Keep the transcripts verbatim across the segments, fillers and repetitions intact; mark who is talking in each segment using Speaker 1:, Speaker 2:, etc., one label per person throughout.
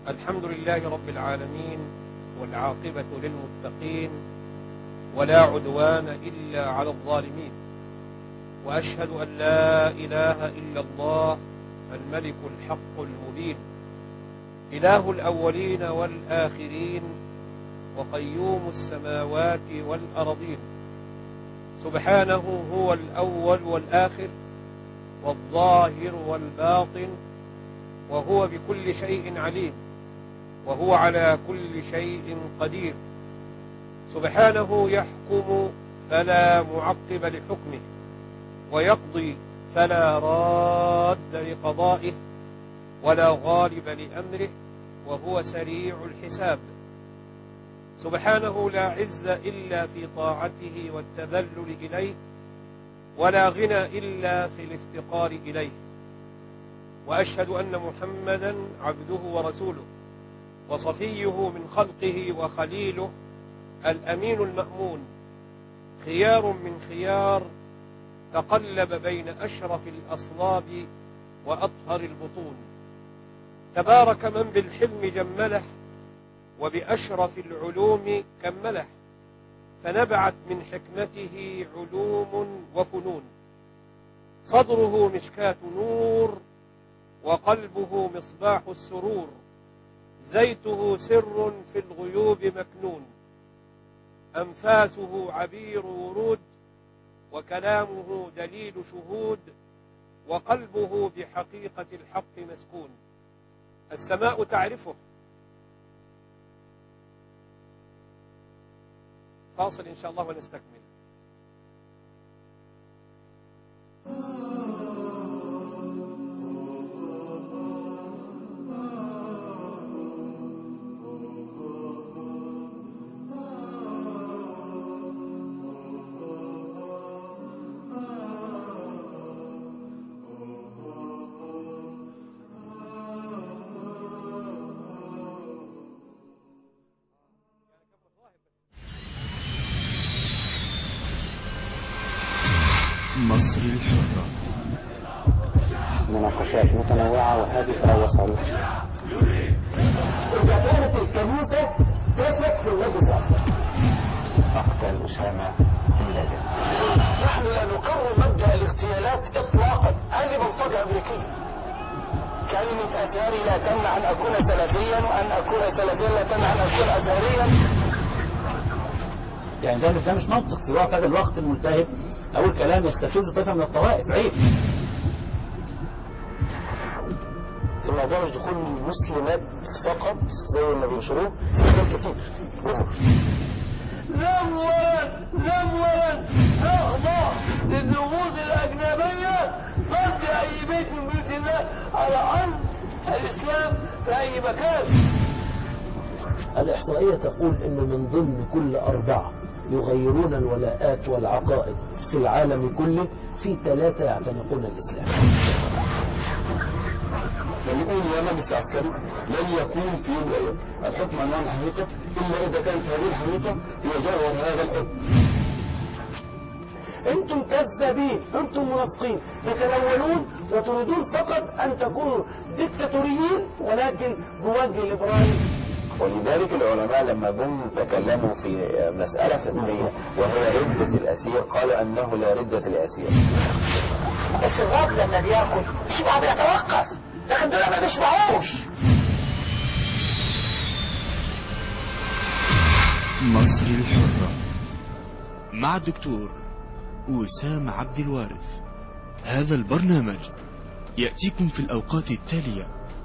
Speaker 1: الحمد لله رب العالمين، والعاقبة للمتقين، ولا عدوان إلا على الظالمين، وأشهد أن لا إله إلا الله الملك الحق المبين، إله الأولين والآخرين، وقيوم السماوات والأرضين، سبحانه هو الأول والآخر والظاهر والباطن، وهو بكل شيء عليم، وهو على كل شيء قدير. سبحانه يحكم فلا معقب لحكمه، ويقضي فلا راد لقضائه، ولا غالب لأمره، وهو سريع الحساب. سبحانه لا عز إلا في طاعته والتذلل إليه، ولا غنى إلا في الافتقار إليه. وأشهد أن محمدا عبده ورسوله، وصفيه من خلقه وخليله، الأمين المأمون، خيار من خيار، تقلب بين أشرف الأصلاب وأطهر البطون. تبارك من بالحلم جمله، وبأشرف العلوم كمله، فنبعت من حكمته علوم وفنون. صدره مشكاة نور، وقلبه مصباح السرور، زيته سر في الغيوب مكنون، أنفاسه عبير ورود، وكلامه دليل شهود، وقلبه بحقيقة الحق مسكون. السماء تعرفه. فاصل إن شاء الله ونستكمل.
Speaker 2: مصر الحرة،
Speaker 3: مناقشات متنوعة وهادفة وصريحة.
Speaker 4: إذا كانت الكنيسة تثق في المجلس العسكري
Speaker 3: أقتل أسامة بن لادن.
Speaker 4: نحن لا نقرر مبدأ الاغتيالات إطلاقا. هذه منصة أمريكية. كلمة أثاري لا تمنع أن أكون سلفيا، وأن أكون سلفيا لا تمنع أن أكون أثاريا.
Speaker 5: يعني ده مش ده مش منطق في وقت هذا الوقت الملتهب أو الكلام يستفز طائفة من الطوائف. عيب.
Speaker 4: الموضوع مش دخول المسلمات فقط زي ما بينشروه، ده كتير.
Speaker 6: نولا نولا نخضع للنفوذ الأجنبية ضد أي بيت من بيوت الله على أرض الإسلام في أي مكان.
Speaker 7: الإحصائية تقول أن من ضمن كل أربعة يغيرون الولاءات والعقائد في العالم كله في ثلاثة يعتنقون الإسلام.
Speaker 4: نقول يا مجلس عسكري لن يكون في يوم الأيام الحكم أمام الحقيقة إلا إذا كانت هذه الحقيقة هي جوهر هذا الحكم.
Speaker 6: انتم كذابين، انتم منافقين، تتلونون وتريدون فقط ان تكونوا ديكتاتوريين ولكن بوجه ليبرالي.
Speaker 3: ولذلك العلماء لما جم تكلموا في مسألة فقهية وهي ردة الأسير قالوا أنه لا ردة الأسير.
Speaker 4: الشراب لما بياكل شبعه بيتوقف، لكن دول ما بيشبعوش.
Speaker 2: مصر الحرة مع الدكتور وسام عبد الوارث. هذا البرنامج يأتيكم في الأوقات التالية: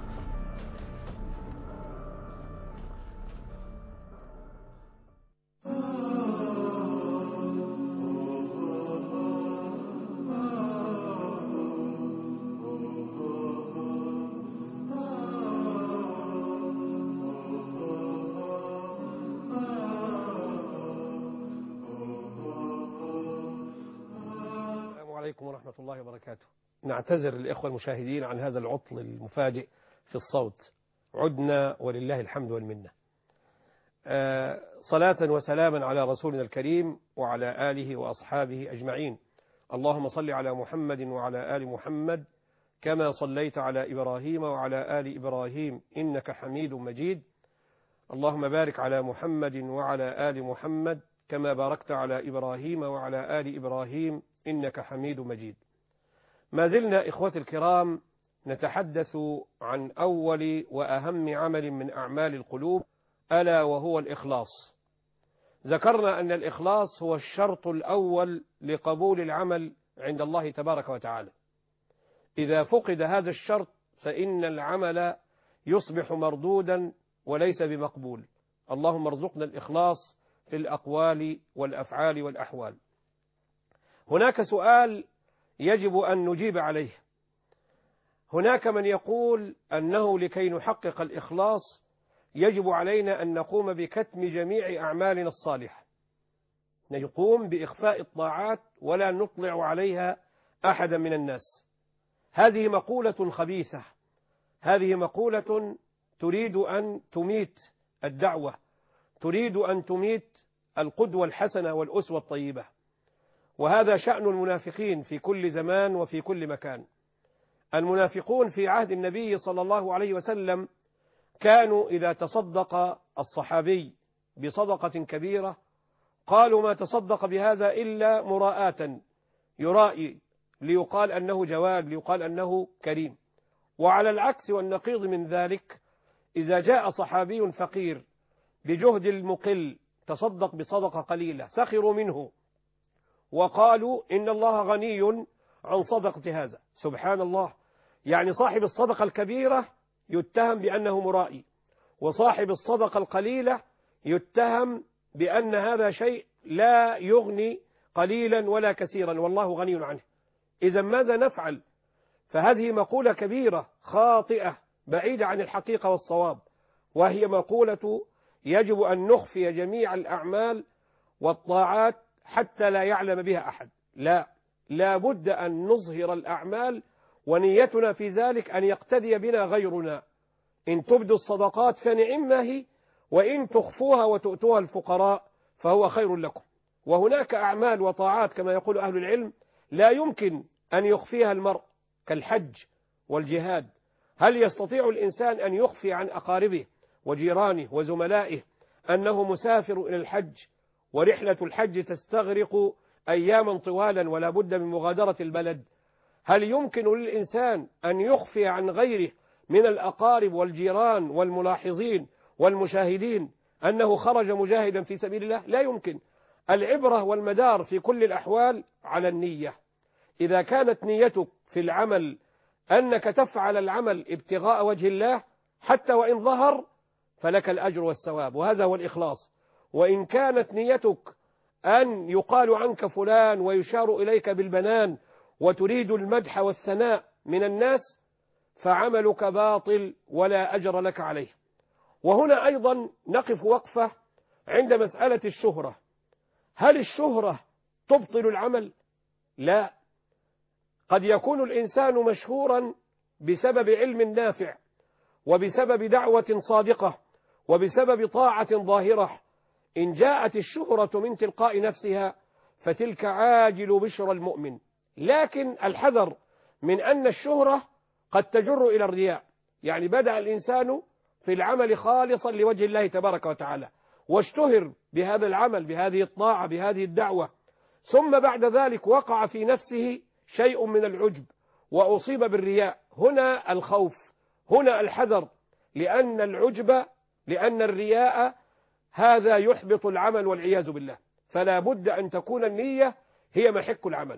Speaker 1: عليكم ورحمة الله وبركاته. نعتذر الإخوة المشاهدين عن هذا العطل المفاجئ في الصوت. عدنا ولله الحمد والمنة. آه صلاة وسلاما على رسولنا الكريم وعلى آله وأصحابه أجمعين. اللهم صل على محمد وعلى آل محمد كما صليت على إبراهيم وعلى آل إبراهيم إنك حميد مجيد. اللهم بارك على محمد وعلى آل محمد كما باركت على إبراهيم وعلى آل إبراهيم إنك حميد مجيد. ما زلنا إخوتي الكرام نتحدث عن أول وأهم عمل من أعمال القلوب، ألا وهو الإخلاص. ذكرنا أن الإخلاص هو الشرط الأول لقبول العمل عند الله تبارك وتعالى. إذا فقد هذا الشرط فإن العمل يصبح مردودا وليس بمقبول. اللهم ارزقنا الإخلاص في الأقوال والأفعال والأحوال. هناك سؤال يجب أن نجيب عليه. هناك من يقول أنه لكي نحقق الإخلاص يجب علينا أن نقوم بكتم جميع أعمالنا الصالحة، نقوم بإخفاء الطاعات ولا نطلع عليها أحدا من الناس. هذه مقولة خبيثة، هذه مقولة تريد أن تميت الدعوة، تريد أن تميت القدوة الحسنة والأسوة الطيبة. وهذا شأن المنافقين في كل زمان وفي كل مكان. المنافقون في عهد النبي صلى الله عليه وسلم كانوا إذا تصدق الصحابي بصدقة كبيرة قالوا ما تصدق بهذا إلا مراءة، يرائي ليقال أنه جواد، ليقال أنه كريم. وعلى العكس والنقيض من ذلك، إذا جاء صحابي فقير بجهد المقل تصدق بصدقة قليلة سخروا منه وقالوا إن الله غني عن صدقة هذا. سبحان الله، يعني صاحب الصدقة الكبيرة يتهم بأنه مرائي، وصاحب الصدقة القليلة يتهم بأن هذا شيء لا يغني قليلا ولا كثيرا والله غني عنه. إذا ماذا نفعل؟ فهذه مقولة كبيرة خاطئة بعيدة عن الحقيقة والصواب، وهي مقولة يجب أن نخفي جميع الأعمال والطاعات حتى لا يعلم بها أحد. لا، لا بد أن نظهر الأعمال، ونيتنا في ذلك أن يقتدي بنا غيرنا. إن تبدوا الصدقات فنعما هي، وإن تخفوها وتؤتوها الفقراء فهو خير لكم. وهناك أعمال وطاعات كما يقول أهل العلم لا يمكن أن يخفيها المرء كالحج والجهاد. هل يستطيع الإنسان أن يخفي عن أقاربه وجيرانه وزملائه أنه مسافر إلى الحج، ورحلة الحج تستغرق أياما طوالا ولا بد من مغادرة البلد؟ هل يمكن للإنسان أن يخفي عن غيره من الأقارب والجيران والملاحظين والمشاهدين أنه خرج مجاهدا في سبيل الله؟ لا يمكن. العبرة والمدار في كل الأحوال على النية. إذا كانت نيتك في العمل أنك تفعل العمل ابتغاء وجه الله حتى وإن ظهر فلك الأجر والثواب، وهذا هو الإخلاص. وإن كانت نيتك أن يقال عنك فلان ويشار إليك بالبنان وتريد المدح والثناء من الناس فعملك باطل ولا أجر لك عليه. وهنا أيضا نقف وقفة عند مسألة الشهرة. هل الشهرة تبطل العمل؟ لا. قد يكون الإنسان مشهورا بسبب علم نافع، وبسبب دعوة صادقة، وبسبب طاعة ظاهرة. إن جاءت الشهرة من تلقاء نفسها فتلك عاجل بشرى المؤمن. لكن الحذر من أن الشهرة قد تجر إلى الرياء. يعني بدأ الإنسان في العمل خالصا لوجه الله تبارك وتعالى، واشتهر بهذا العمل، بهذه الطاعة، بهذه الدعوة، ثم بعد ذلك وقع في نفسه شيء من العجب وأصيب بالرياء. هنا الخوف، هنا الحذر، لأن العجب، لأن الرياء هذا يحبط العمل والعياذ بالله. فلا بد أن تكون النية هي محك العمل.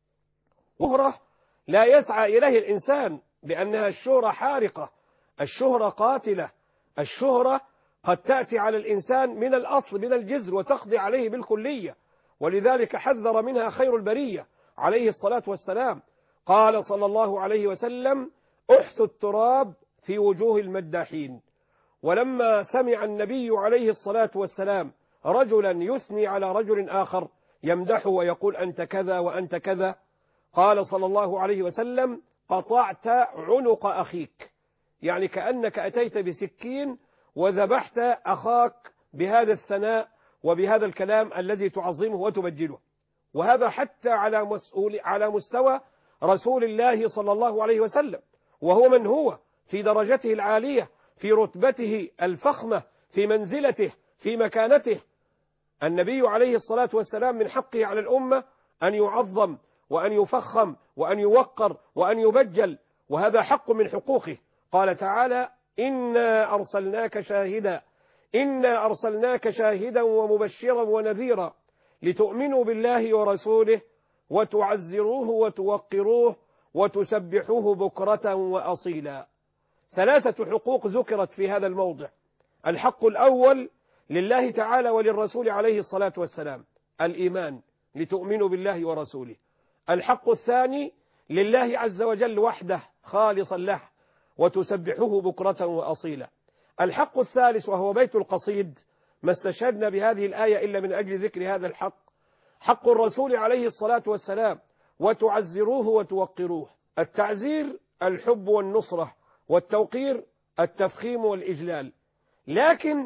Speaker 1: شهرة لا يسعى إليه الإنسان بأنها الشهرة حارقة، الشهرة قاتلة، الشهرة قد تأتي على الإنسان من الأصل من الجذر وتقضي عليه بالكلية. ولذلك حذر منها خير البرية عليه الصلاة والسلام. قال صلى الله عليه وسلم: احثوا التراب في وجوه المداحين. ولما سمع النبي عليه الصلاة والسلام رجلا يثني على رجل آخر يمدحه ويقول أنت كذا وأنت كذا، قال صلى الله عليه وسلم: قطعت عنق أخيك. يعني كأنك أتيت بسكين وذبحت أخاك بهذا الثناء وبهذا الكلام الذي تعظمه وتبجله. وهذا حتى على مسؤول على مستوى رسول الله صلى الله عليه وسلم، وهو من هو في درجته العالية، في رتبته الفخمة، في منزلته، في مكانته. النبي عليه الصلاة والسلام من حقه على الأمة أن يعظم وأن يفخم وأن يوقر وأن يبجل، وهذا حق من حقوقه. قال تعالى: إنا أرسلناك شاهدا إنا أرسلناك شاهدا ومبشرا ونذيرا لتؤمنوا بالله ورسوله وتعزروه وتوقروه وتسبحوه بكرة وأصيلا. ثلاثة حقوق ذكرت في هذا الموضع. الحق الأول لله تعالى وللرسول عليه الصلاة والسلام الإيمان، لتؤمنوا بالله ورسوله. الحق الثاني لله عز وجل وحده خالصا له وتسبحوه بكرة وأصيلا. الحق الثالث وهو بيت القصيد، ما استشهدنا بهذه الآية إلا من أجل ذكر هذا الحق، حق الرسول عليه الصلاة والسلام وتعزروه وتوقروه. التعزير الحب والنصرة، والتوقير التفخيم والإجلال. لكن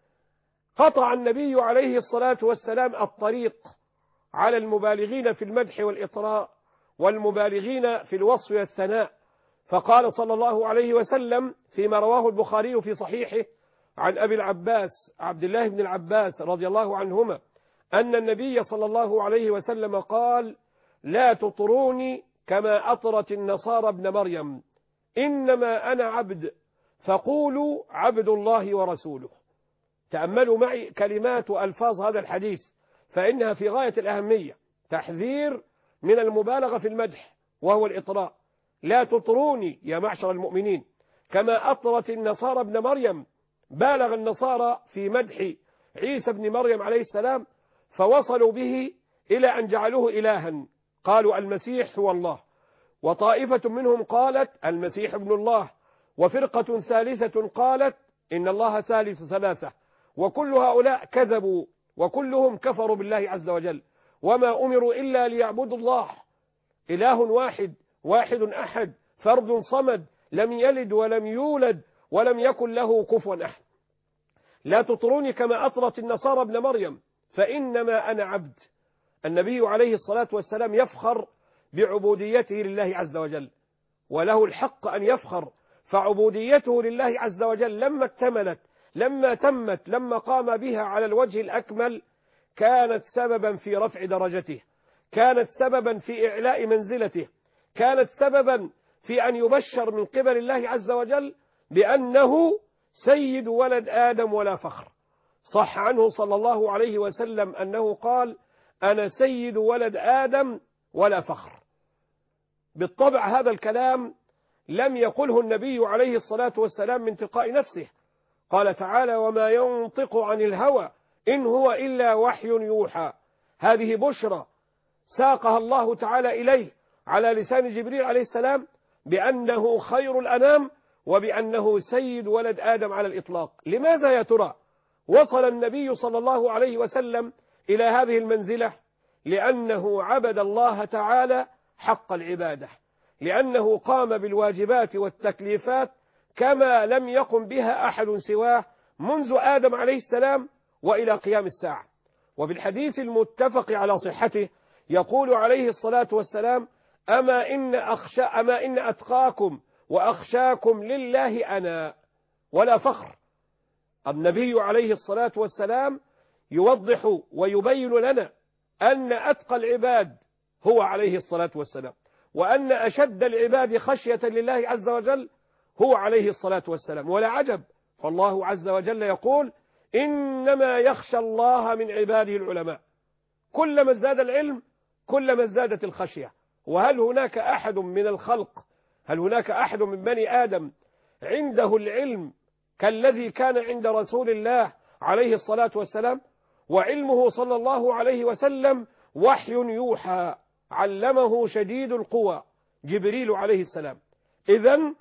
Speaker 1: قطع النبي عليه الصلاة والسلام الطريق على المبالغين في المدح والإطراء والمبالغين في الوصف والثناء، فقال صلى الله عليه وسلم فيما رواه البخاري في صحيحه عن أبي العباس عبد الله بن العباس رضي الله عنهما أن النبي صلى الله عليه وسلم قال: لا تطروني كما أطرت النصارى ابن مريم، إنما أنا عبد فقولوا عبد الله ورسوله. تأملوا معي كلمات وألفاظ هذا الحديث فإنها في غاية الأهمية. تحذير من المبالغة في المدح وهو الإطراء. لا تطروني يا معشر المؤمنين كما أطرت النصارى ابن مريم. بالغ النصارى في مدح عيسى ابن مريم عليه السلام فوصلوا به إلى أن جعلوه إلها، قالوا المسيح هو الله، وطائفة منهم قالت المسيح ابن الله، وفرقة ثالثة قالت إن الله ثالث ثلاثة، وكل هؤلاء كذبوا وكلهم كفروا بالله عز وجل، وما أمروا إلا ليعبدوا الله إله واحد واحد أحد فرد صمد لم يلد ولم يولد ولم يكن له كفوا أحد. لا تطروني كما أطرت النصارى ابن مريم فإنما أنا عبد. النبي عليه الصلاة والسلام يفخر بعبوديته لله عز وجل، وله الحق أن يفخر، فعبوديته لله عز وجل لما اكتملت لما تمت لما قام بها على الوجه الأكمل كانت سببا في رفع درجته، كانت سببا في إعلاء منزلته، كانت سببا في أن يبشر من قبل الله عز وجل بأنه سيد ولد آدم ولا فخر. صح عنه صلى الله عليه وسلم أنه قال: أنا سيد ولد آدم ولا فخر. بالطبع هذا الكلام لم يقله النبي عليه الصلاة والسلام من تلقاء نفسه. قال تعالى: وما ينطق عن الهوى إن هو إلا وحي يوحى. هذه بشرى ساقها الله تعالى إليه على لسان جبريل عليه السلام بأنه خير الأنام وبأنه سيد ولد آدم على الإطلاق. لماذا يا ترى وصل النبي صلى الله عليه وسلم إلى هذه المنزلة؟ لأنه عبد الله تعالى حق العبادة، لأنه قام بالواجبات والتكليفات كما لم يقم بها أحد سواه منذ آدم عليه السلام وإلى قيام الساعة. وبالحديث المتفق على صحته يقول عليه الصلاة والسلام: أما إن, أخشى أما إن أتقاكم وأخشاكم لله أنا، ولا فخر. النبي عليه الصلاة والسلام يوضح ويبين لنا أن أتقى العباد هو عليه الصلاة والسلام، وأن أشد العباد خشية لله عز وجل هو عليه الصلاة والسلام. ولا عجب، فالله عز وجل يقول: إنما يخشى الله من عباده العلماء. كلما ازداد العلم كلما ازدادت الخشية. وهل هناك أحد من الخلق، هل هناك أحد من بني آدم عنده العلم كالذي كان عند رسول الله عليه الصلاة والسلام؟ وعلمه صلى الله عليه وسلم وحي يوحى علمه شديد القوى جبريل عليه السلام. إذن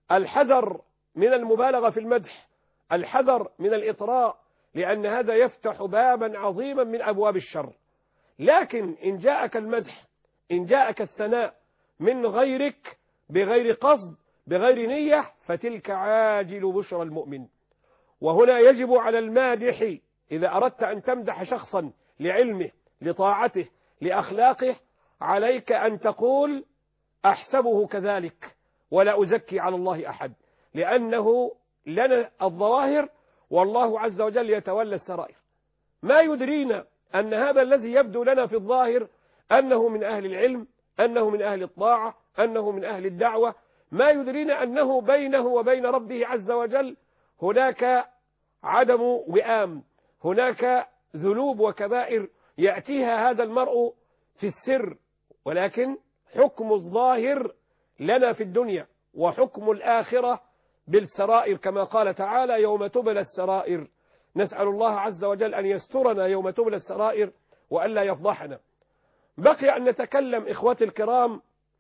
Speaker 1: الحذر من المبالغة في المدح، الحذر من الإطراء، لأن هذا يفتح بابا عظيما من أبواب الشر. لكن إن جاءك المدح، إن جاءك الثناء من غيرك بغير قصد بغير نية، فتلك عاجل بشرى المؤمن. وهنا يجب على المادح إذا أردت أن تمدح شخصا لعلمه لطاعته لأخلاقه، عليك أن تقول: أحسبه كذلك ولا أزكي على الله أحد، لأنه لنا الظواهر والله عز وجل يتولى السرائر. ما يدرينا أن هذا الذي يبدو لنا في الظاهر أنه من أهل العلم، أنه من أهل الطاعة، أنه من أهل الدعوة، ما يدرينا أنه بينه وبين ربه عز وجل هناك عدم وئام، هناك ذنوب وكبائر يأتيها هذا المرء في السر، ولكن حكم الظاهر لنا في الدنيا وحكم الآخرة بالسرائر، كما قال تعالى يوم تبلى السرائر. نسأل الله عز وجل أن يسترنا يوم تبلى السرائر وألا يفضحنا. بقي أن نتكلم إخوتي الكرام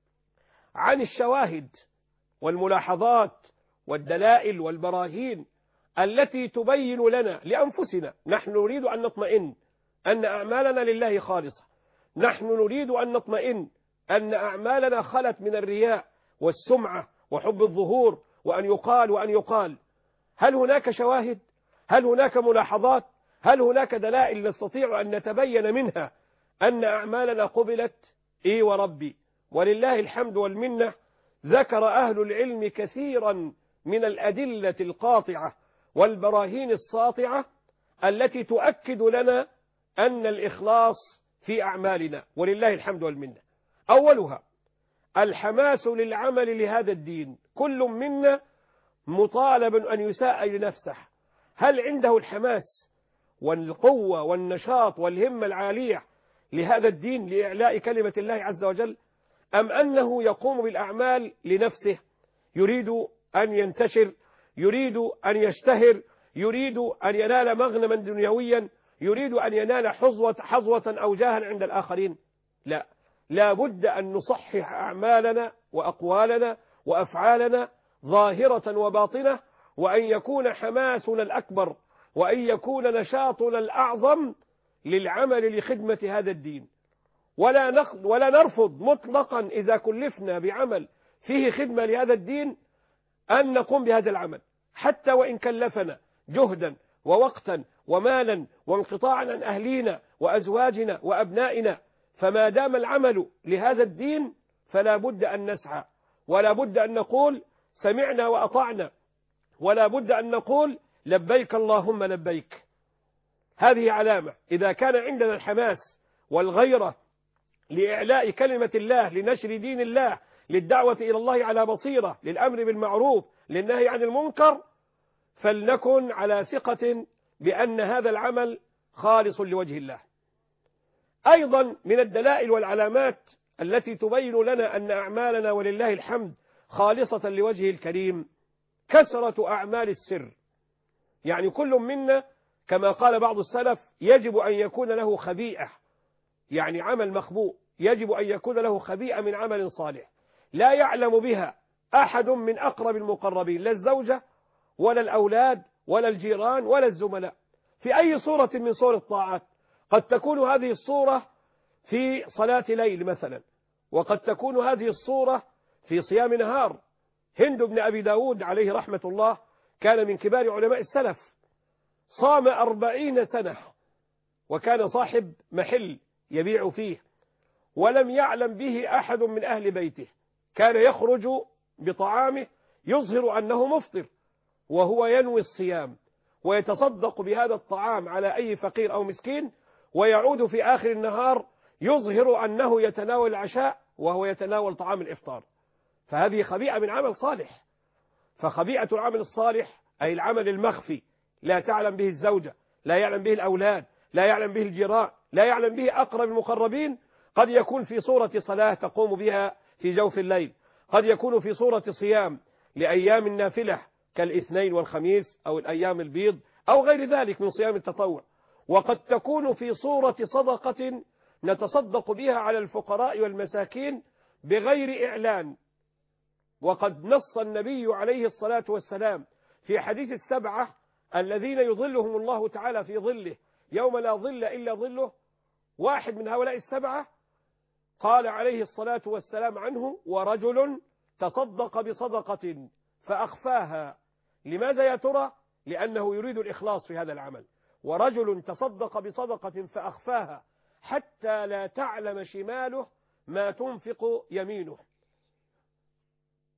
Speaker 1: عن الشواهد والملاحظات والدلائل والبراهين التي تبين لنا لأنفسنا. نحن نريد أن نطمئن أن أعمالنا لله خالصة، نحن نريد أن نطمئن أن أعمالنا خلت من الرياء والسمعة وحب الظهور وأن يقال وأن يقال. هل هناك شواهد؟ هل هناك ملاحظات؟ هل هناك دلائل نستطيع أن نتبين منها أن أعمالنا قبلت؟ إيه وربي، ولله الحمد والمنة. ذكر أهل العلم كثيرا من الأدلة القاطعة والبراهين الساطعة التي تؤكد لنا أن الإخلاص في أعمالنا ولله الحمد والمنة. أولها الحماس للعمل لهذا الدين. كل منا مطالب أن يساء لنفسه، هل عنده الحماس والقوة والنشاط والهمة العالية لهذا الدين لإعلاء كلمة الله عز وجل، أم أنه يقوم بالأعمال لنفسه، يريد أن ينتشر، يريد أن يشتهر، يريد أن ينال مغنما دنيويا، يريد أن ينال حظوة, حظوة أو جاها عند الآخرين؟ لا، لا بد أن نصحح أعمالنا وأقوالنا وأفعالنا ظاهرة وباطنة، وأن يكون حماسنا الأكبر وأن يكون نشاطنا الأعظم للعمل لخدمة هذا الدين. ولا ولا نرفض مطلقا إذا كلفنا بعمل فيه خدمة لهذا الدين أن نقوم بهذا العمل، حتى وإن كلفنا جهدا ووقتا ومالا وانقطاعا عن أهلينا وأزواجنا وأبنائنا. فما دام العمل لهذا الدين فلا بد أن نسعى، ولا بد أن نقول سمعنا وأطعنا، ولا بد أن نقول لبيك اللهم لبيك. هذه علامة. إذا كان عندنا الحماس والغيرة لإعلاء كلمة الله، لنشر دين الله، للدعوة إلى الله على بصيرة، للأمر بالمعروف، للنهي عن المنكر، فلنكن على ثقة بأن هذا العمل خالص لوجه الله. أيضا من الدلائل والعلامات التي تبين لنا أن أعمالنا ولله الحمد خالصة لوجهه الكريم كثرة أعمال السر. يعني كل منا كما قال بعض السلف يجب أن يكون له خبيئة، يعني عمل مخبوء، يجب أن يكون له خبيئة من عمل صالح لا يعلم بها أحد من أقرب المقربين، لا الزوجة ولا الأولاد ولا الجيران ولا الزملاء، في أي صورة من صور الطاعات. قد تكون هذه الصورة في صلاة ليل مثلا، وقد تكون هذه الصورة في صيام نهار. هند بن أبي داود عليه رحمة الله كان من كبار علماء السلف، صام أربعين سنة وكان صاحب محل يبيع فيه، ولم يعلم به أحد من أهل بيته. كان يخرج بطعامه يظهر أنه مفطر وهو ينوي الصيام، ويتصدق بهذا الطعام على أي فقير أو مسكين، ويعود في آخر النهار يظهر أنه يتناول العشاء وهو يتناول طعام الإفطار. فهذه خبيئة من عمل صالح. فخبيئة العمل الصالح أي العمل المخفي، لا تعلم به الزوجة، لا يعلم به الأولاد، لا يعلم به الجيران، لا يعلم به أقرب المقربين. قد يكون في صورة صلاة تقوم بها في جوف الليل، قد يكون في صورة صيام لأيام النافلة كالاثنين والخميس أو الأيام البيض أو غير ذلك من صيام التطوع، وقد تكون في صورة صدقة نتصدق بها على الفقراء والمساكين بغير إعلان. وقد نص النبي عليه الصلاة والسلام في حديث السبعة الذين يظلهم الله تعالى في ظله يوم لا ظل إلا ظله، واحد من هؤلاء السبعة قال عليه الصلاة والسلام عنه: ورجل تصدق بصدقة فأخفاها. لماذا يا ترى؟ لأنه يريد الإخلاص في هذا العمل. ورجل تصدق بصدقة فأخفاها حتى لا تعلم شماله ما تنفق يمينه.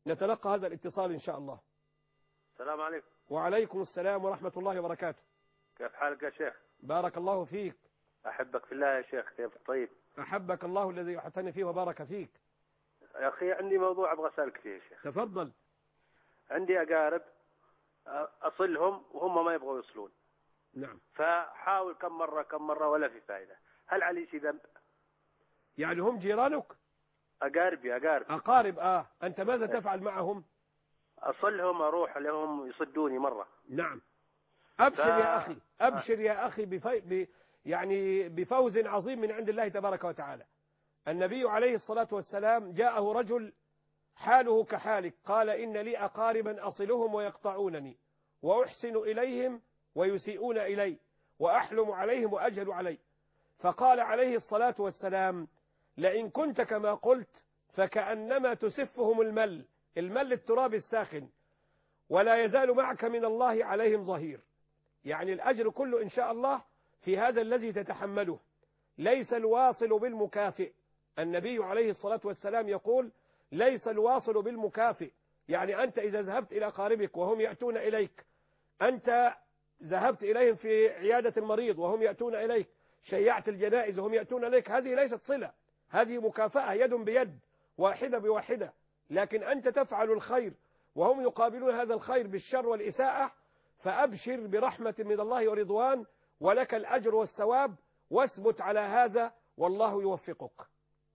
Speaker 1: نتلقى هذا الاتصال إن شاء الله.
Speaker 8: السلام عليكم.
Speaker 1: وعليكم السلام ورحمة الله وبركاته.
Speaker 8: كيف حالك يا شيخ؟
Speaker 1: بارك الله فيك.
Speaker 8: أحبك في الله يا شيخ. كيف طيب؟
Speaker 1: أحبك الله الذي يحتني فيه وبارك فيك.
Speaker 8: يا أخي عندي موضوع أبغى أسألك فيه يا شيخ.
Speaker 1: تفضل.
Speaker 8: عندي أقارب أصلهم وهم ما يبغوا يوصلون.
Speaker 1: نعم.
Speaker 8: فحاول كم مرة كم مرة ولا في فائدة. هل علي شي ذنب؟
Speaker 1: يعني هم جيرانك؟
Speaker 8: أقاربي أقارب.
Speaker 1: أقارب آه. أنت ماذا تفعل معهم؟
Speaker 8: أصلهم أروح لهم يصدوني مرة.
Speaker 1: نعم. أبشر ف... يا أخي أبشر يا أخي بفي... ب... يعني بفوز عظيم من عند الله تبارك وتعالى. النبي عليه الصلاة والسلام جاءه رجل حاله كحالك، قال إن لي أقاربا أصلهم ويقطعونني وأحسن إليهم ويسيئون إلي وأحلم عليهم وأجهل علي. فقال عليه الصلاة والسلام لئن كنت كما قلت فكأنما تسفهم المل المل التراب الساخن ولا يزال معك من الله عليهم ظهير. يعني الأجر كله إن شاء الله في هذا الذي تتحمله، ليس الواصل بالمكافئ. النبي عليه الصلاة والسلام يقول ليس الواصل بالمكافئ، يعني أنت إذا ذهبت إلى قاربك وهم يأتون إليك، أنت ذهبت إليهم في عيادة المريض وهم يأتون إليك، شيعت الجنائز وهم يأتون إليك، هذه ليست صلة، هذه مكافأة يد بيد واحدة بواحدة. لكن أنت تفعل الخير وهم يقابلون هذا الخير بالشر والإساءة، فأبشر برحمة من الله ورضوان ولك الأجر والثواب، واثبت على هذا والله يوفقك.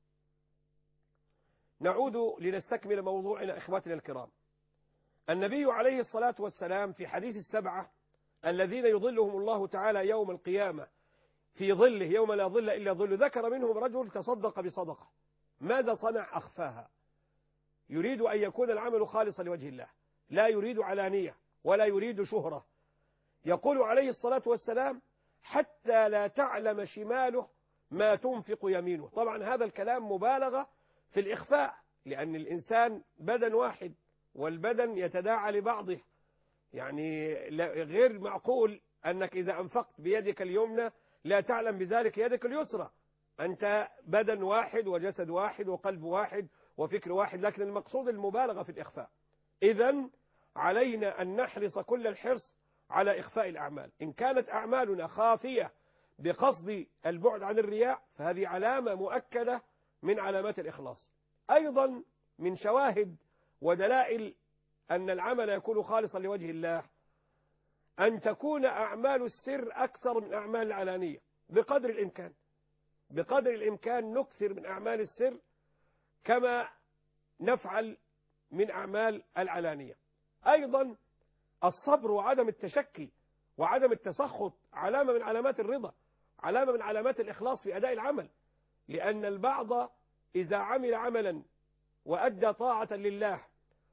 Speaker 1: نعود لنستكمل موضوعنا إخواتنا الكرام. النبي عليه الصلاة والسلام في حديث السبعة الذين يظلهم الله تعالى يوم القيامة في ظله يوم لا ظل إلا ظل، ذكر منهم رجل تصدق بصدقة. ماذا صنع؟ أخفاها، يريد أن يكون العمل خالصا لوجه الله، لا يريد علانية ولا يريد شهرة. يقول عليه الصلاة والسلام حتى لا تعلم شماله ما تنفق يمينه. طبعا هذا الكلام مبالغة في الإخفاء، لأن الإنسان بدن واحد والبدن يتداعى لبعضه، يعني غير معقول أنك إذا أنفقت بيدك اليمنى لا تعلم بذلك يدك اليسرى. أنت بدن واحد وجسد واحد وقلب واحد وفكر واحد، لكن المقصود المبالغة في الإخفاء. إذن علينا أن نحرص كل الحرص على إخفاء الأعمال. إن كانت أعمالنا خافية بقصد البعد عن الرياء فهذه علامة مؤكدة من علامات الإخلاص. أيضا من شواهد ودلائل أن العمل يكون خالصا لوجه الله أن تكون أعمال السر أكثر من أعمال العلانية بقدر الإمكان. بقدر الإمكان نكثر من أعمال السر كما نفعل من أعمال العلانية. أيضا الصبر وعدم التشكي وعدم التسخط علامة من علامات الرضا، علامة من علامات الإخلاص في أداء العمل. لأن البعض إذا عمل عملا وأدى طاعة لله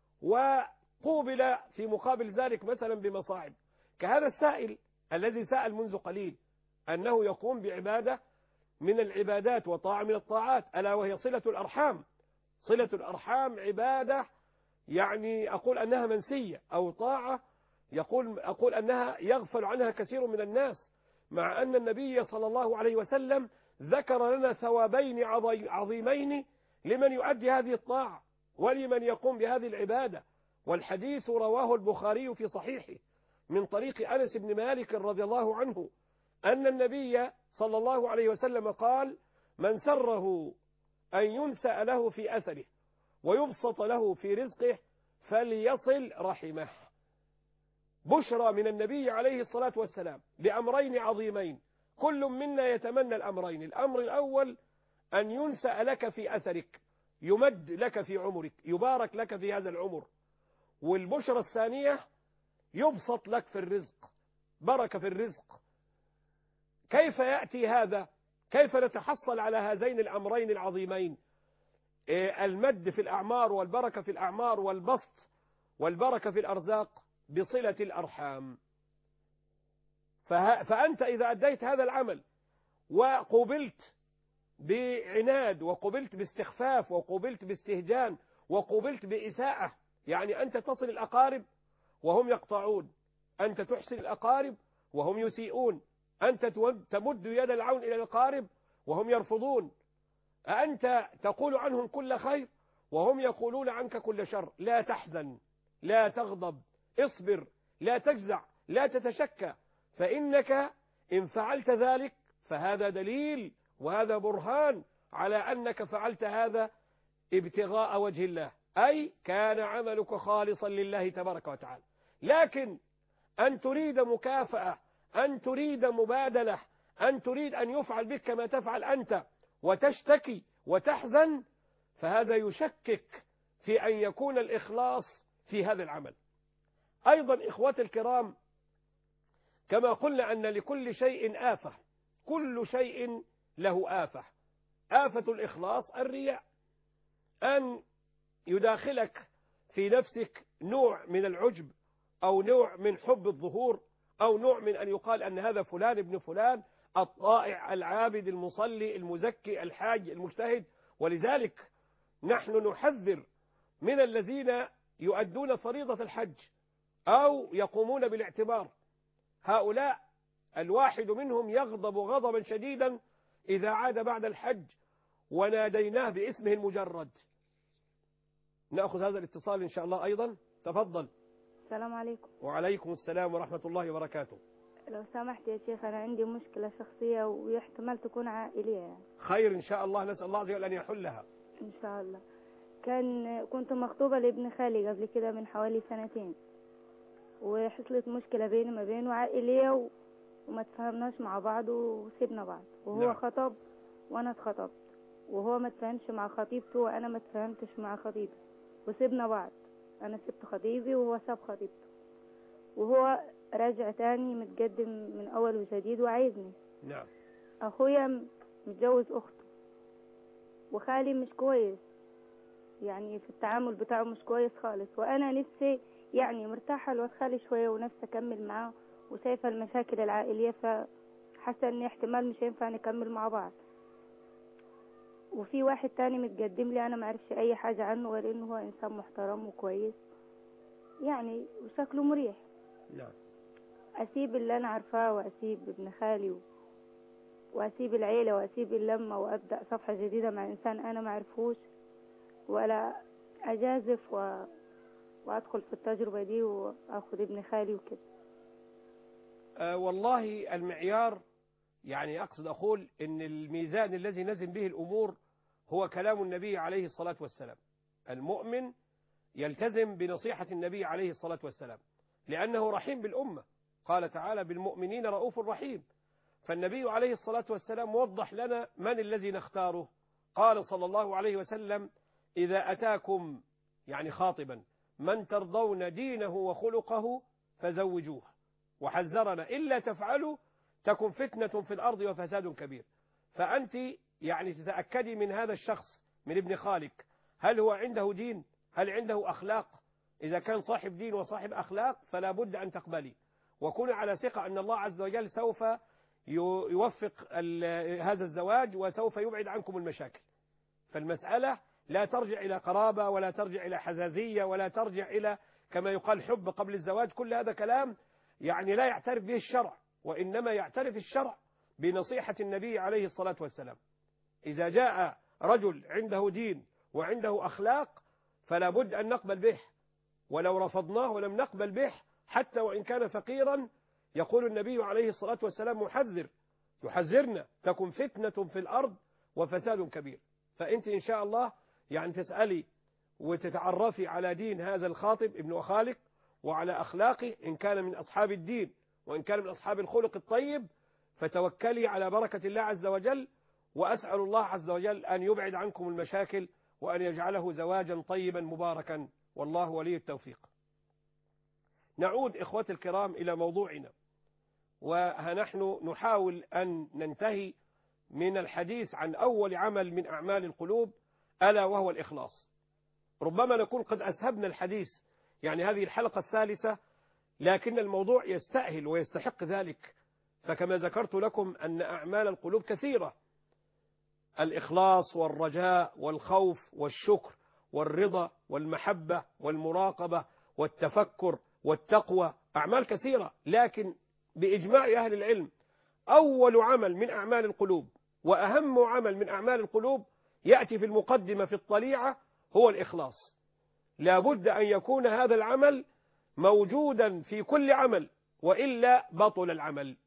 Speaker 1: وقوبل في مقابل ذلك مثلا بمصاعب، كهذا السائل الذي سأل منذ قليل أنه يقوم بعبادة من العبادات وطاعة من الطاعات ألا وهي صلة الأرحام. صلة الأرحام عبادة يعني أقول أنها منسية أو طاعة يقول أقول أنها يغفل عنها كثير من الناس، مع أن النبي صلى الله عليه وسلم ذكر لنا ثوابين عظيمين لمن يؤدي هذه الطاعة ولمن يقوم بهذه العبادة. والحديث رواه البخاري في صحيحه من طريق أنس بن مالك رضي الله عنه أن النبي صلى الله عليه وسلم قال من سره أن ينسأ له في أثره ويبسط له في رزقه فليصل رحمه. بشرى من النبي عليه الصلاة والسلام بأمرين عظيمين، كل منا يتمنى الأمرين. الأمر الأول أن ينسأ لك في أثرك، يمد لك في عمرك، يبارك لك في هذا العمر. والبشرى الثانية يبسط لك في الرزق، بركة في الرزق. كيف يأتي هذا؟ كيف نتحصل على هذين الأمرين العظيمين؟ المد في الأعمار والبركة في الأعمار والبسط والبركة في الأرزاق بصلة الأرحام. فأنت إذا أديت هذا العمل وقبلت بعناد وقبلت باستخفاف وقبلت باستهجان وقبلت بإساءة، يعني أنت تصل الأقارب وهم يقطعون، أنت تحسن الأقارب وهم يسيئون، أنت تمد يد العون إلى الأقارب وهم يرفضون، أنت تقول عنهم كل خير وهم يقولون عنك كل شر. لا تحزن، لا تغضب، اصبر، لا تجزع، لا تتشكى، فإنك إن فعلت ذلك فهذا دليل وهذا برهان على أنك فعلت هذا ابتغاء وجه الله، أي كان عملك خالصا لله تبارك وتعالى. لكن أن تريد مكافأة، أن تريد مبادلة، أن تريد أن يفعل بك كما تفعل أنت وتشتكي وتحزن، فهذا يشكك في أن يكون الإخلاص في هذا العمل. أيضا إخواتي الكرام، كما قلنا أن لكل شيء آفة، كل شيء له آفة. آفة الإخلاص الرياء، أن يداخلك في نفسك نوع من العجب أو نوع من حب الظهور أو نوع من أن يقال أن هذا فلان ابن فلان الطائع العابد المصلي المزكي الحاج المجتهد. ولذلك نحن نحذر من الذين يؤدون فريضة الحج أو يقومون بالاعتبار. هؤلاء الواحد منهم يغضب غضبا شديدا إذا عاد بعد الحج وناديناه باسمه المجرد. نأخذ هذا الاتصال إن شاء الله أيضا. تفضل.
Speaker 9: السلام عليكم.
Speaker 1: وعليكم السلام ورحمة الله وبركاته.
Speaker 9: لو سمحت يا شيخ، أنا عندي مشكلة شخصية واحتمال تكون عائلية يعني.
Speaker 1: خير إن شاء الله، نسأل الله عز وجل أن يحلها
Speaker 9: إن شاء الله. كان كنت مخطوبة لابن خالي قبل كده من حوالي سنتين، وحصلت مشكلة بيني ما بينه عائلية و... وما تفهمناش مع بعض وسيبنا بعض، وهو
Speaker 1: نعم.
Speaker 9: خطب وأنا اتخطبت، وهو ما تفهمش مع خطيبته وأنا ما تفهمتش مع خطيبي وسيبنا بعض. أنا سبت خطيبي وهو ساب خطيبته، وهو راجع تاني متقدم من أول وجديد وعايزني.
Speaker 1: نعم.
Speaker 9: أخويا متجوز أخته، وخالي مش كويس يعني في التعامل بتاعه، مش كويس خالص. وأنا نفسي يعني مرتاحة لواد خالي شوية ونفسي أكمل معاه، وشايفة المشاكل العائلية فحاسة إن احتمال مش هينفع نكمل مع بعض. وفي واحد تاني متقدم لي أنا معرفش أي حاجة عنه غير إنه هو إنسان محترم وكويس يعني وشكله مريح.
Speaker 1: نعم.
Speaker 9: أسيب اللي أنا عارفاه وأسيب ابن خالي و... وأسيب العيلة وأسيب اللمة وأبدأ صفحة جديدة مع إنسان أنا ما عرفوش، ولا أجازف و... وأدخل في التجربة دي وأخذ ابن خالي وكده.
Speaker 1: أه والله المعيار يعني أقصد أقول إن الميزان الذي نزن به الأمور هو كلام النبي عليه الصلاة والسلام. المؤمن يلتزم بنصيحة النبي عليه الصلاة والسلام لأنه رحيم بالأمة، قال تعالى بالمؤمنين رؤوف رحيم. فالنبي عليه الصلاة والسلام وضح لنا من الذي نختاره. قال صلى الله عليه وسلم إذا أتاكم يعني خاطبا من ترضون دينه وخلقه فزوجوه، وحذرنا إلا تفعلوا تكن فتنة في الأرض وفساد كبير. فأنت يعني تتأكدي من هذا الشخص من ابن خالك، هل هو عنده دين؟ هل عنده أخلاق؟ إذا كان صاحب دين وصاحب أخلاق فلا بد أن تقبلي، وكوني على ثقة أن الله عز وجل سوف يوفق هذا الزواج وسوف يبعد عنكم المشاكل. فالمسألة لا ترجع إلى قرابة ولا ترجع إلى حزازية ولا ترجع إلى كما يقال حب قبل الزواج. كل هذا كلام يعني لا يعترف به الشرع، وإنما يعترف الشرع بنصيحة النبي عليه الصلاة والسلام. إذا جاء رجل عنده دين وعنده أخلاق فلا بد أن نقبل به، ولو رفضناه ولم نقبل به حتى وإن كان فقيرا يقول النبي عليه الصلاة والسلام محذر يحذرنا تكن فتنة في الأرض وفساد كبير. فأنت إن شاء الله يعني تسألي وتتعرفي على دين هذا الخاطب ابن أخالك وعلى أخلاقه، إن كان من أصحاب الدين وإن كان من أصحاب الخلق الطيب فتوكلي على بركة الله عز وجل، وأسأل الله عز وجل أن يبعد عنكم المشاكل وأن يجعله زواجا طيبا مباركا، والله ولي التوفيق. نعود إخوتي الكرام إلى موضوعنا، ونحن نحاول أن ننتهي من الحديث عن أول عمل من أعمال القلوب ألا وهو الإخلاص. ربما نكون قد أسهبنا الحديث يعني هذه الحلقة الثالثة، لكن الموضوع يستأهل ويستحق ذلك. فكما ذكرت لكم أن أعمال القلوب كثيرة، الإخلاص والرجاء والخوف والشكر والرضا والمحبة والمراقبة والتفكر والتقوى، أعمال كثيرة، لكن بإجماع أهل العلم أول عمل من أعمال القلوب وأهم عمل من أعمال القلوب يأتي في المقدمة في الطليعة هو الإخلاص. لابد أن يكون هذا العمل موجودا في كل عمل، وإلا بطل العمل.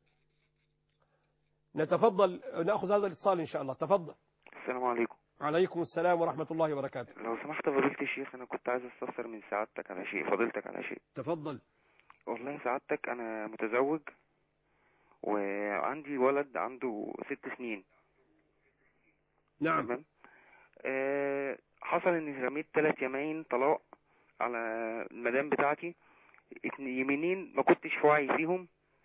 Speaker 1: نتفضل نأخذ هذا الاتصال إن شاء الله. تفضل.
Speaker 10: السلام عليكم.
Speaker 1: عليكم السلام ورحمة الله وبركاته.
Speaker 10: لو سمحت فضيلة الشيخ، أنا كنت عايز أستفسر من سعادتك على شيء، فضيلتك على شيء.
Speaker 1: تفضل.
Speaker 10: والله سعادتك أنا متزوج وعندي ولد عنده ست سنين.
Speaker 1: نعم.
Speaker 10: تمام. أه حصل إني رميت ثلاث يمين طلاق على المدام بتاعتي، يمينين ما كنتش في وعي فيهم.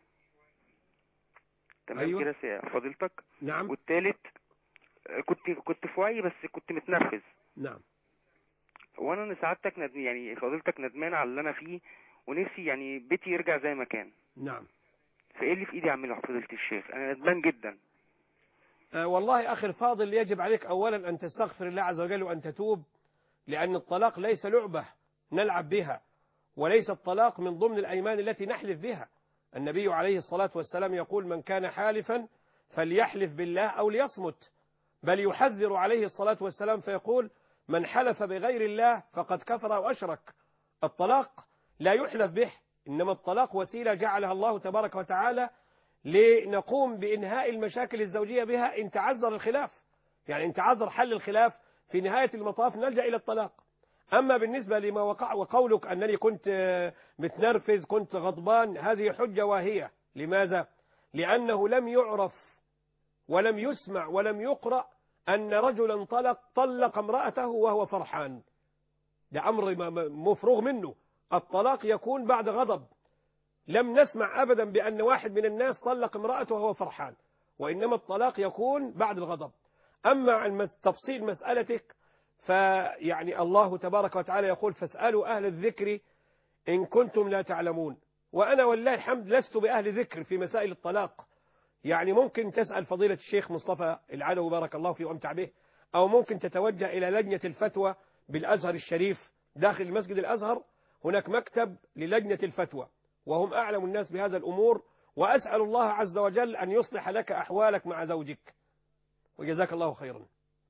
Speaker 10: تمام. أيوة. كده فضيلتك.
Speaker 1: نعم.
Speaker 10: والثالث كنت كنت في وعي بس كنت متنرفز.
Speaker 1: نعم.
Speaker 10: وانا سعادتك ند... يعني فضيلتك ندمان على اللي انا فيه، ونفسي يعني بيتي يرجع زي ما كان.
Speaker 1: نعم.
Speaker 10: فايه اللي في ايدي اعمله فضيلة الشيخ؟ انا ندمان جدا.
Speaker 1: أه والله اخي الفاضل، يجب عليك اولا ان تستغفر الله عز وجل وان تتوب، لان الطلاق ليس لعبة نلعب بها، وليس الطلاق من ضمن الايمان التي نحلف بها. النبي عليه الصلاة والسلام يقول: من كان حالفا فليحلف بالله او ليصمت. بل يحذر عليه الصلاة والسلام فيقول: من حلف بغير الله فقد كفر وأشرك. الطلاق لا يحلف به، إنما الطلاق وسيلة جعلها الله تبارك وتعالى لنقوم بإنهاء المشاكل الزوجية بها إن تعذر الخلاف. يعني إن تعذر حل الخلاف في نهاية المطاف نلجأ إلى الطلاق. أما بالنسبة لما وقع وقولك أنني كنت متنرفز كنت غضبان، هذه حجة واهية. لماذا؟ لأنه لم يعرف ولم يسمع ولم يقرأ أن رجلا طلق طلق امرأته وهو فرحان. ده أمر مفروغ منه. الطلاق يكون بعد غضب. لم نسمع أبدا بأن واحد من الناس طلق امرأته وهو فرحان، وإنما الطلاق يكون بعد الغضب. أما عن تفصيل مسألتك فيعني الله تبارك وتعالى يقول: فاسألوا أهل الذكر إن كنتم لا تعلمون. وأنا والله الحمد لست بأهل ذكر في مسائل الطلاق. يعني ممكن تسأل فضيلة الشيخ مصطفى العدوي بارك الله فيه وأمتع به، أو ممكن تتوجه إلى لجنة الفتوى بالأزهر الشريف داخل المسجد الأزهر. هناك مكتب للجنة الفتوى وهم أعلم الناس بهذا الأمور، وأسأل الله عز وجل أن يصلح لك أحوالك مع زوجك، وجزاك الله خيرا.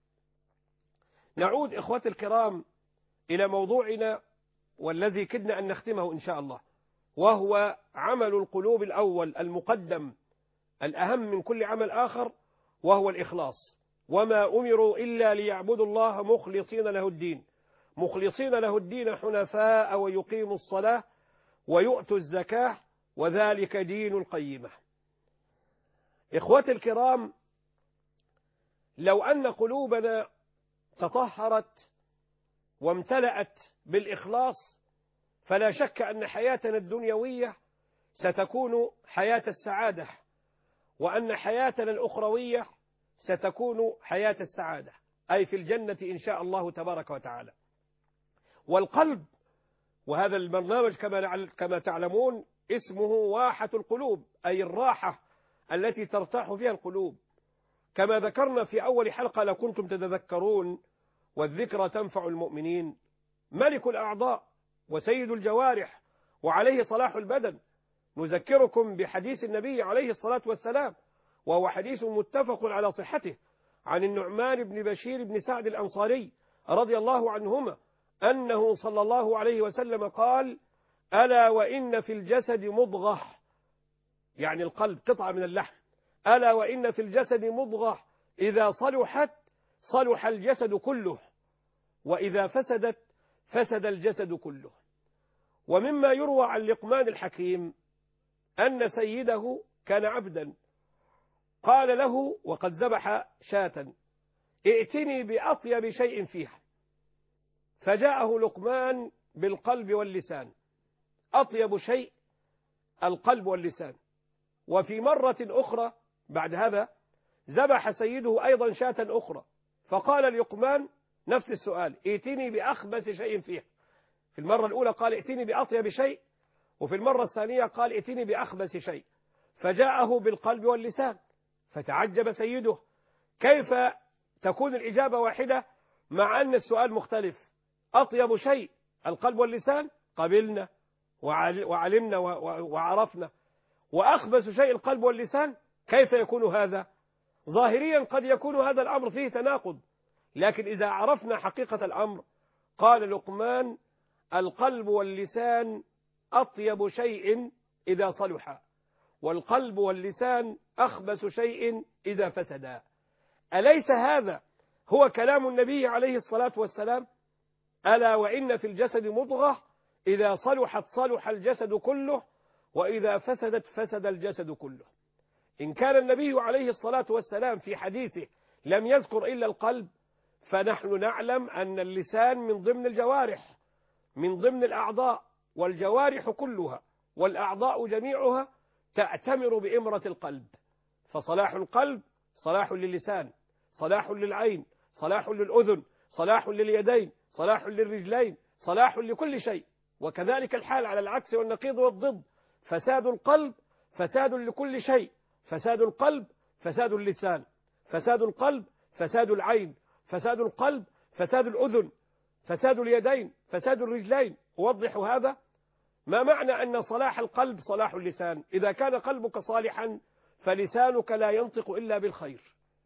Speaker 1: نعود إخوتي الكرام إلى موضوعنا والذي كدنا أن نختمه إن شاء الله، وهو عمل القلوب الأول المقدم الأهم من كل عمل آخر، وهو الإخلاص. وما أمروا إلا ليعبدوا الله مخلصين له الدين مخلصين له الدين حنفاء ويقيموا الصلاة ويؤتوا الزكاة وذلك دين القيمة. إخوتي الكرام، لو أن قلوبنا تطهرت وامتلأت بالإخلاص فلا شك أن حياتنا الدنيوية ستكون حياة السعادة، وأن حياتنا الأخروية ستكون حياة السعادة، أي في الجنة إن شاء الله تبارك وتعالى. والقلب، وهذا البرنامج كما تعلمون اسمه واحة القلوب، أي الراحة التي ترتاح فيها القلوب. كما ذكرنا في أول حلقة لو كنتم تتذكرون: والذكرى تنفع المؤمنين. ملك الأعضاء وسيد الجوارح وعليه صلاح البدن. نذكركم بحديث النبي عليه الصلاة والسلام، وهو حديث متفق على صحته، عن النعمان بن بشير بن سعد الأنصاري رضي الله عنهما أنه صلى الله عليه وسلم قال: ألا وإن في الجسد مضغة، يعني القلب قطعة من اللحم، ألا وإن في الجسد مضغة إذا صلحت صلح الجسد كله، وإذا فسدت فسد الجسد كله. ومما يروى عن لقمان الحكيم أن سيده كان عبدا، قال له وقد ذبح شاة: ائتني بأطيب شيء فيها. فجاءه لقمان بالقلب واللسان. أطيب شيء القلب واللسان. وفي مرة أخرى بعد هذا ذبح سيده أيضا شاة أخرى، فقال لقمان نفس السؤال: ائتني بأخبث شيء فيها. في المرة الأولى قال: ائتني بأطيب شيء، وفي المرة الثانية قال: ائتني بأخبث شيء. فجاءه بالقلب واللسان، فتعجب سيده كيف تكون الإجابة واحدة مع أن السؤال مختلف. أطيب شيء القلب واللسان قبلنا وعلمنا وعرفنا، وأخبث شيء القلب واللسان كيف يكون هذا؟ ظاهريا قد يكون هذا الأمر فيه تناقض، لكن إذا عرفنا حقيقة الأمر قال لقمان: القلب واللسان أطيب شيء إذا صلحا، والقلب واللسان أخبث شيء إذا فسدا. أليس هذا هو كلام النبي عليه الصلاة والسلام؟ ألا وإن في الجسد مضغة إذا صلحت صلح الجسد كله، وإذا فسدت فسد الجسد كله. إن كان النبي عليه الصلاة والسلام في حديثه لم يذكر إلا القلب، فنحن نعلم أن اللسان من ضمن الجوارح، من ضمن الأعضاء، والجوارح كلها والأعضاء جميعها تأتمر بإمرة القلب. فصلاح القلب صلاح للسان، صلاح للعين، صلاح للأذن، صلاح لليدين، صلاح للرجلين، صلاح لكل شيء. وكذلك الحال على العكس والنقيض والضد. فساد القلب فساد لكل شيء، فساد القلب فساد اللسان، فساد القلب فساد العين، فساد القلب فساد الأذن، فساد اليدين، فساد الرجلين. أوضح هذا. ما معنى أن صلاح القلب صلاح اللسان؟ إذا كان قلبك صالحا فلسانك لا ينطق إلا بالخير.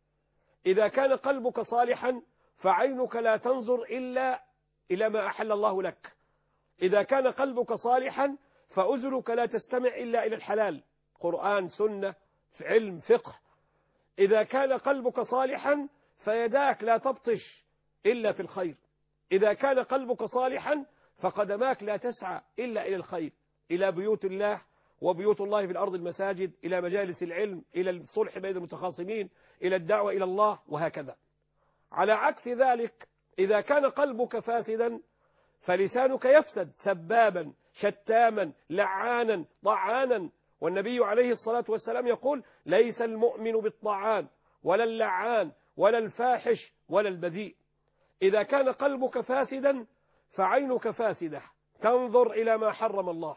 Speaker 1: إذا كان قلبك صالحا فعينك لا تنظر إلا إلى ما أحل الله لك. إذا كان قلبك صالحا فأذنك لا تستمع إلا إلى الحلال، قرآن، سنة، علم، فقه. إذا كان قلبك صالحا فيداك لا تبطش إلا في الخير. إذا كان قلبك صالحا فقدماك لا تسعى إلا إلى الخير، إلى بيوت الله، وبيوت الله في الأرض المساجد، إلى مجالس العلم، إلى الصلح بين المتخاصمين، إلى الدعوة إلى الله، وهكذا. على عكس ذلك إذا كان قلبك فاسدا فلسانك يفسد، سبابا، شتاما، لعانا، طعانا. والنبي عليه الصلاة والسلام يقول: ليس المؤمن بالطعان ولا اللعان ولا الفاحش ولا البذيء. إذا كان قلبك فاسدا فعينك فاسدة، تنظر إلى ما حرم الله،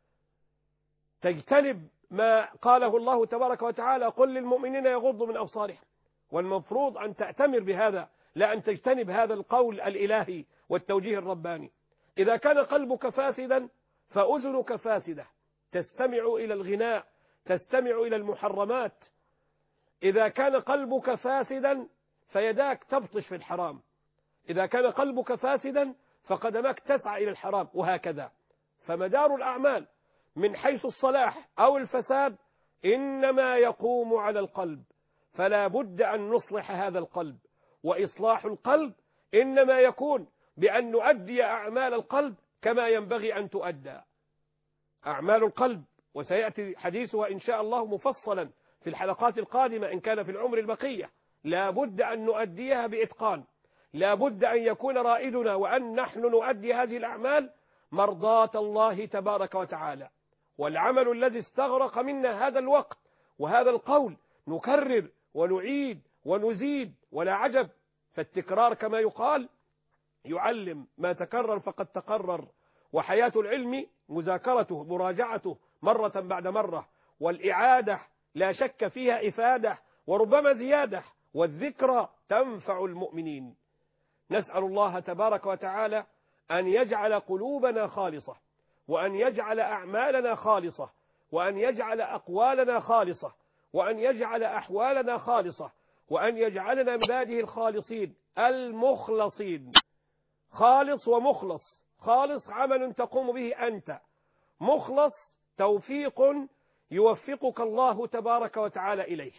Speaker 1: تجتنب ما قاله الله تبارك وتعالى: قل للمؤمنين يغضوا من أبصارهم. والمفروض أن تأتمر بهذا، لا أن تجتنب هذا القول الإلهي والتوجيه الرباني. إذا كان قلبك فاسدا فأذنك فاسدة، تستمع إلى الغناء، تستمع إلى المحرمات. إذا كان قلبك فاسدا فيداك تبطش في الحرام. إذا كان قلبك فاسدا فقدماك تسعى إلى الحرام، وهكذا. فمدار الأعمال من حيث الصلاح أو الفساد إنما يقوم على القلب، فلا بد أن نصلح هذا القلب. وإصلاح القلب إنما يكون بأن نؤدي أعمال القلب كما ينبغي أن تؤدى. أعمال القلب، وسيأتي حديثها إن شاء الله مفصلا في الحلقات القادمة إن كان في العمر البقية، لا بد أن نؤديها بإتقان. لا بد أن يكون رائدنا وأن نحن نؤدي هذه الأعمال مرضاة الله تبارك وتعالى. والعمل الذي استغرق منا هذا الوقت وهذا القول نكرر ونعيد ونزيد، ولا عجب، فالتكرار كما يقال يعلم، ما تكرر فقد تقرر. وحياة العلم مذاكرته، مراجعته مرة بعد مرة، والإعادة لا شك فيها إفادة وربما زيادة، والذكرى تنفع المؤمنين. نسأل الله تبارك وتعالى أن يجعل قلوبنا خالصة، وأن يجعل أعمالنا خالصة، وأن يجعل أقوالنا خالصة، وأن يجعل أحوالنا خالصة، وأن يجعلنا من عباده الخالصين المخلصين. خالص ومخلص: خالص عمل تقوم به أنت، مخلص توفيق يوفقك الله تبارك وتعالى إليه.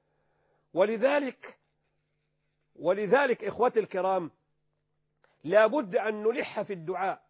Speaker 1: ولذلك ولذلك إخوتي الكرام، لا بد أن نلح في الدعاء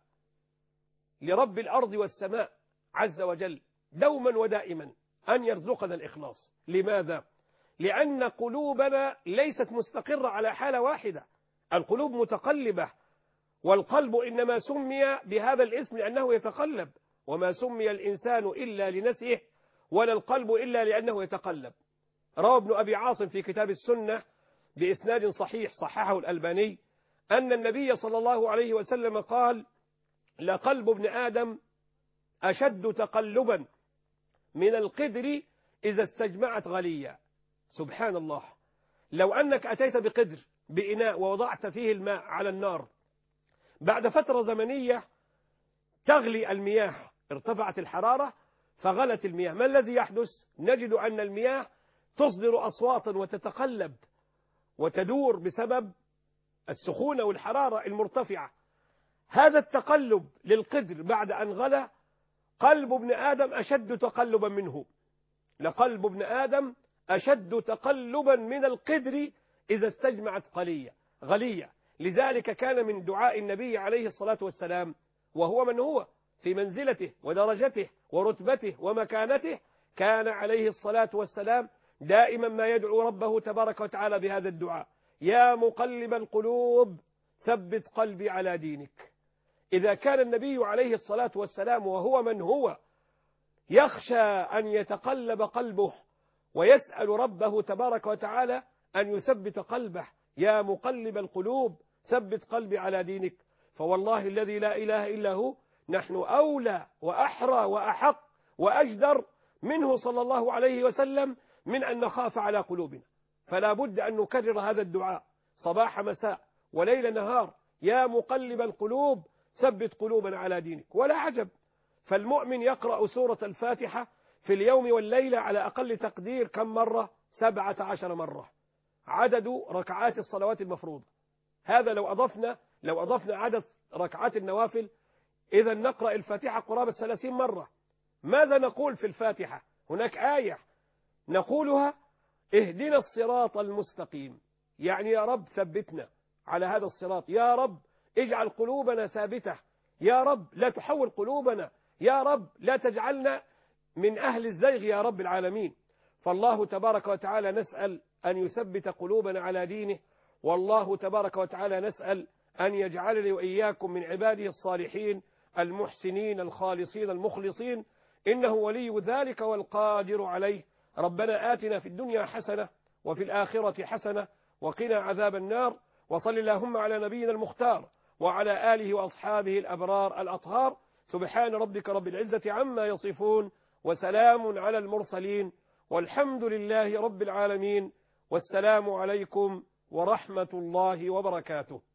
Speaker 1: لرب الأرض والسماء عز وجل دوما ودائما أن يرزقنا الإخلاص. لماذا؟ لأن قلوبنا ليست مستقرة على حالة واحدة، القلوب متقلبة، والقلب إنما سمي بهذا الاسم لأنه يتقلب، وما سمي الإنسان إلا لنسيه، ولا القلب إلا لأنه يتقلب. روى ابن أبي عاصم في كتاب السنة بإسناد صحيح صححه الألباني أن النبي صلى الله عليه وسلم قال: لقلب ابن آدم أشد تقلبا من القدر إذا استجمعت غليا. سبحان الله، لو أنك أتيت بقدر، بإناء، ووضعت فيه الماء على النار، بعد فترة زمنية تغلي المياه، ارتفعت الحرارة فغلت المياه، ما الذي يحدث؟ نجد أن المياه تصدر أصواتا وتتقلب وتدور بسبب السخونة والحرارة المرتفعة. هذا التقلب للقدر بعد أن غلا قلب ابن آدم أشد تقلبا منه، لقلب ابن آدم أشد تقلبا من القدر إذا استجمعت قلية غلية. لذلك كان من دعاء النبي عليه الصلاة والسلام، وهو من هو في منزلته ودرجته ورتبته ومكانته، كان عليه الصلاة والسلام دائما ما يدعو ربه تبارك وتعالى بهذا الدعاء: يا مقلب القلوب ثبت قلبي على دينك. إذا كان النبي عليه الصلاة والسلام وهو من هو يخشى أن يتقلب قلبه ويسأل ربه تبارك وتعالى أن يثبت قلبه، يا مقلب القلوب ثبت قلبي على دينك، فوالله الذي لا إله إلا هو نحن أولى وأحرى وأحق وأجدر منه صلى الله عليه وسلم من أن نخاف على قلوبنا. فلا بد أن نكرر هذا الدعاء صباح مساء وليل نهار: يا مقلب القلوب ثبت قلوبنا على دينك. ولا عجب، فالمؤمن يقرأ سورة الفاتحة في اليوم والليلة على أقل تقدير كم مرة؟ سبعة عشر مرة، عدد ركعات الصلوات المفروضة. هذا لو أضفنا لو أضفنا عدد ركعات النوافل، إذا نقرأ الفاتحة قرابة ثلاثين مرة. ماذا نقول في الفاتحة؟ هناك آية نقولها: اهدنا الصراط المستقيم، يعني يا رب ثبتنا على هذا الصراط، يا رب اجعل قلوبنا ثابتة، يا رب لا تحول قلوبنا، يا رب لا تجعلنا من أهل الزيغ يا رب العالمين. فالله تبارك وتعالى نسأل أن يثبت قلوبنا على دينه، والله تبارك وتعالى نسأل أن يجعلني وإياكم من عباده الصالحين المحسنين الخالصين المخلصين، إنه ولي ذلك والقادر عليه. ربنا آتنا في الدنيا حسنة وفي الآخرة حسنة وقنا عذاب النار، وصل اللهم على نبينا المختار وعلى آله وأصحابه الأبرار الأطهار. سبحان ربك رب العزة عما يصفون، وسلام على المرسلين، والحمد لله رب العالمين، والسلام عليكم ورحمة الله وبركاته.